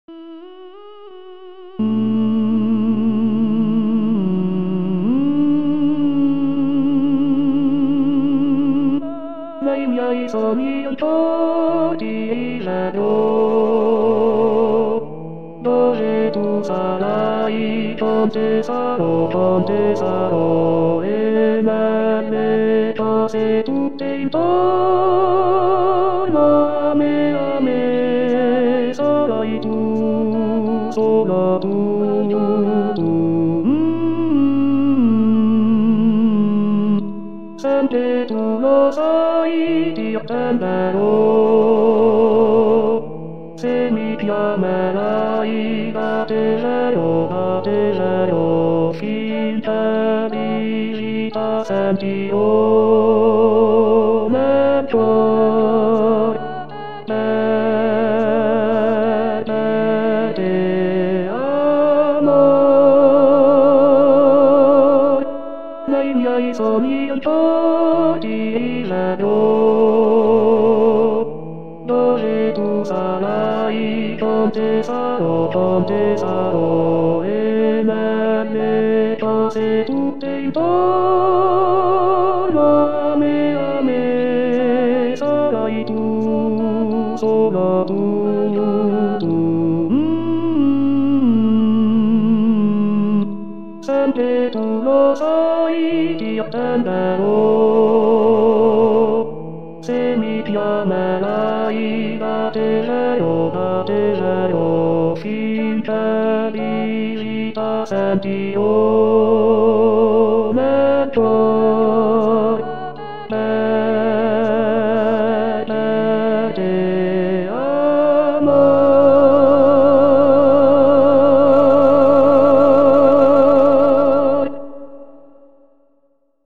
Nay nhai so mi cho đi là do re tu sa lai ponte sa ro e ma me to se tu te to ma me so lai tu so la tu Sante tu lo sai di ottambaro Se mi chiamerai batterai finta vita senti me poi te amor Nei miei sogni un po' di dove tu sarai, ponte sarò, e me cose tutte intorno a me, sarai tu, solo tu. Sempre tu lo sai, ti attenderò. Se mi chiamerai, batterai, finta di vita senti me